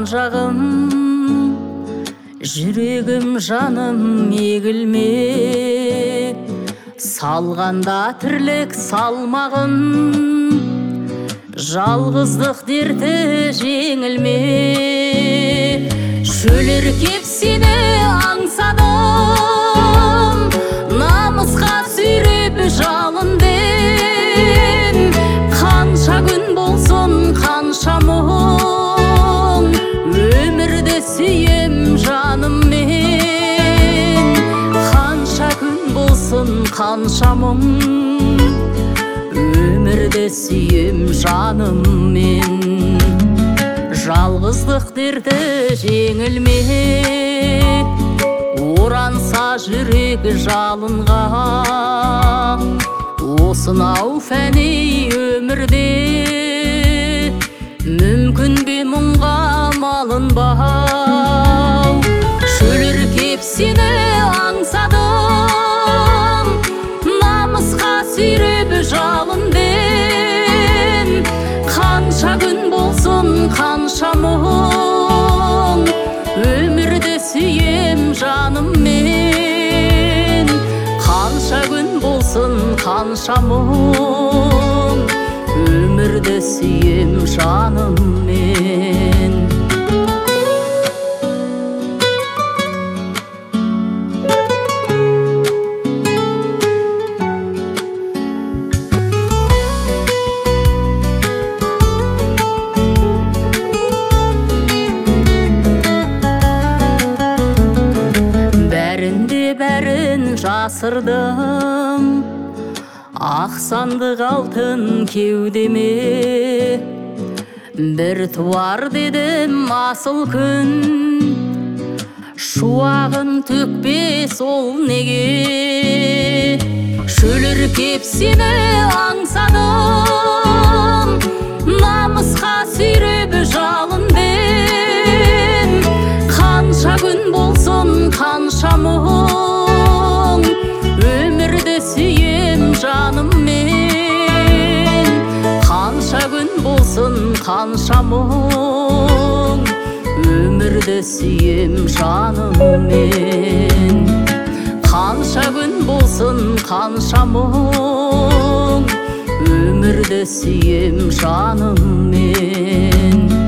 жағым, жүрегім жаным егілме, салғанда тірлік салмағын, жалғыздық дерті жеңілме. Шөліркеп сені аңсадым, намысқа сүйреп жалындым. Қанша күн болсын, қанша мұң, өмірді сүйем жаным мен. Қанша күн болсын, қанша мұң, өмірді сүйем жаным мен. Жалғыздық дерті жеңілме, оранса жүрек жалынға. Осынау фәни өмірде мүмкін бе мұңға малынбау? Шөліркеп сені аңсадым, намысқа сүйреп жалындым. Қанша күн болсын, қанша мұң, өмірді сүйем жаным мен. Қанша күн болсын, қанша мұң, өмірді сүйем жаным мен. Бәрін жасырдым, ақ сандық алтын кеудеме. Бір туар дедім асыл күн, шуағын төкпес ол неге? Шөліркеп сені аңсадым, намысқа сүйреп жалындым. Қанша күн болсын, қанша мұң, өмірді сүйем жаным мен. Қанша күн болсын, қанша мұң, өмірді сүйем жаным мен. Қанша күн болсын, қанша мұң, өмірді сүйем жаным мен.